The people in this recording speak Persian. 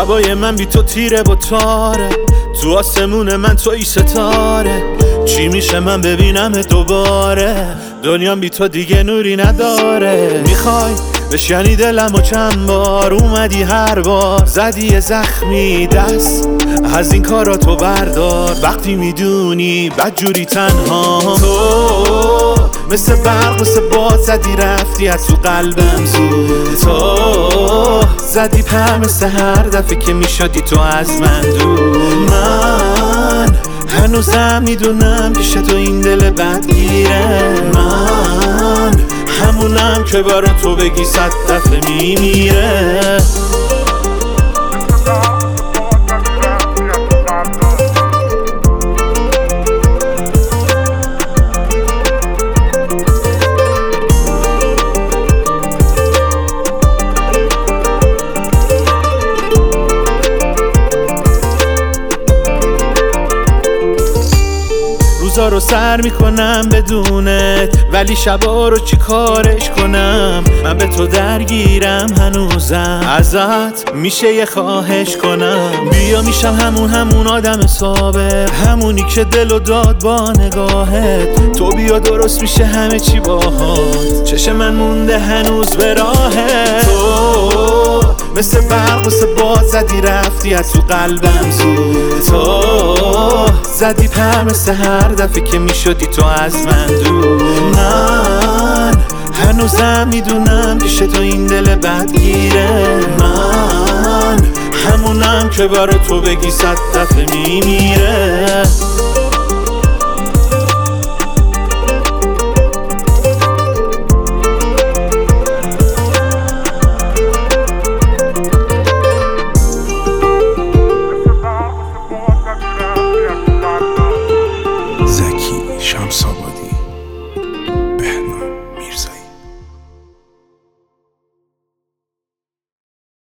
شبای من بی تو تیره با تاره، تو آسمون من توی ستاره. چی میشه من ببینم دوباره؟ دنیام بی تو دیگه نوری نداره. میخوای بشکنی دلمو چند بار، اومدی هر بار زدی زخمی دست از این کارا تو بردار. وقتی میدونی بدجوری تنها، تو مثل برق مثل باد زدی رفتی از تو قلبم زود. تو زدی پر مثل هر دفعه که میشدی تو از من دور. من هنوزم میدونم پیش تو این دل بدگیره. من همونم که برا تو بگی 100 دفعه میمیره. روزا رو سر میکنم بدونت، ولی شبا رو چی کارش کنم؟ من به تو درگیرم هنوزم، ازت میشه یه خواهش کنم؟ بیا میشم همون آدم سابق، همونی که دل و داد با نگاهت. تو بیا درست میشه همه چی باهات، چشم من مونده هنوز به راهت. تو مثل برق مثل باد زدی رفتی از تو قلبم زود. تو زدی پر مثل هر دفعه که میشدی تو از من دور. من هنوزم میدونم پیش تو این دل بدگیره. من همونم که برا تو بگی 100 دفعه میمیره.